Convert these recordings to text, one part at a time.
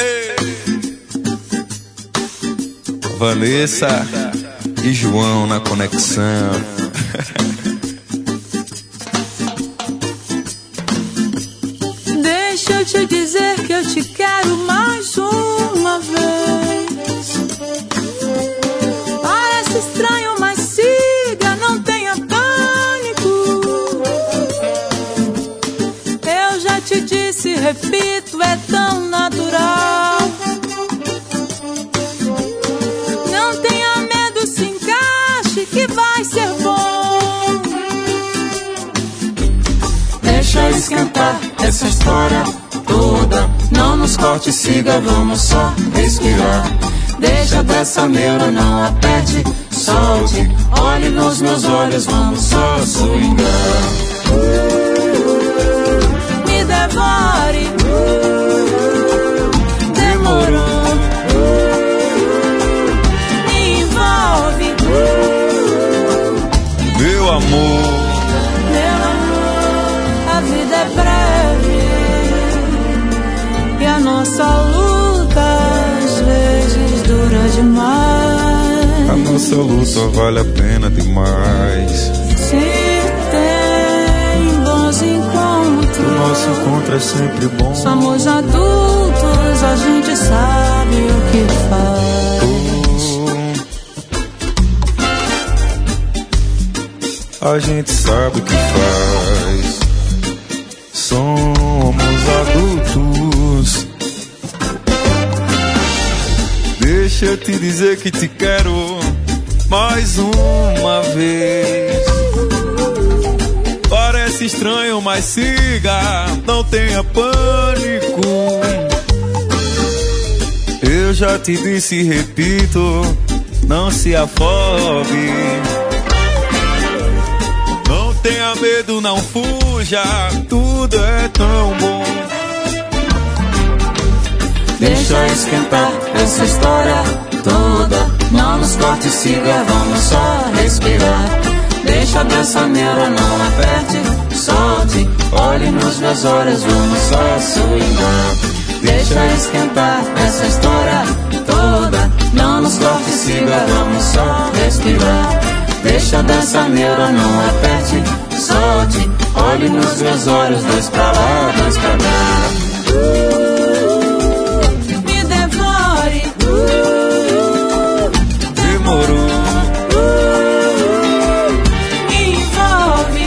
Vanessa e João na conexão. Deixa eu te dizer que eu te quero mais uma vez. Parece estranho, mas siga, não tenha pânico. Eu já te disse, repito, é tão natural. Não tenha medo, se encaixe que vai ser bom. Deixa esquentar essa história toda. Não nos corte, siga, vamos só respirar. Deixa dessa neura, não aperte, solte. Olhe nos meus olhos, vamos só swingar. Me devore. Demorou. Me envolve. Meu amor, a vida é breve e a nossa luta às vezes dura demais. a nossa luta vale a pena demais. Se tem bons encontros, O nosso encontro é sempre bom. somos adultos, a gente sabe o que faz. A gente sabe o que faz. Somos adultos. Deixa eu te dizer que te quero mais uma vez. Parece estranho, mas siga, não tenha pânico. Eu já te disse e repito, não se afobe. Não tenha medo, não fuja, tudo é tão bom. Deixa esquentar essa história toda. Não nos corte, siga, vamos só respirar. Deixa dessa neura, não aperte, solte. Olhe nos meus olhos, vamos só swingar. Deixa esquentar essa história toda. Não nos corte, siga, vamos só respirar. Deixa dessa neura, não aperte, solte. Olhe nos meus olhos, dois pra lá, dois pra cá. Me devore. Demorou. Me envolve.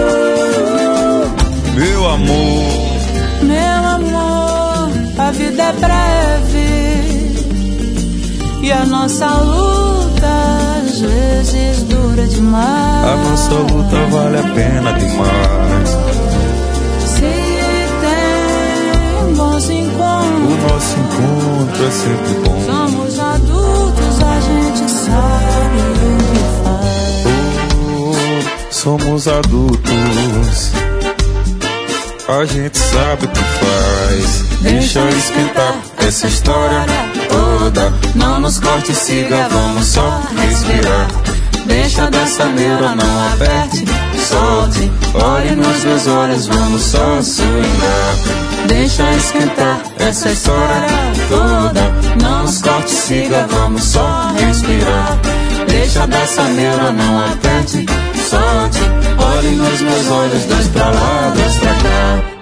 Meu amor, Meu amor, a vida é breve e a nossa luta às vezes dura demais. a nossa luta vale a pena demais. Se tem bons O encontros, nosso encontro é sempre bom. somos adultos, a gente sabe o que faz. Somos adultos. A gente sabe o que faz. Deixa eu esquentar essa história toda. Não nos corte, siga, vamos só respirar. Deixa dessa neura, não aperte, solte. Olhe nos meus olhos, vamos só swingar. Deixa esquentar essa história toda. Não nos corte, siga, vamos só respirar. Deixa dessa neura, não aperte, solte. Olhe nos meus olhos, dois pra lá, dois pra cá.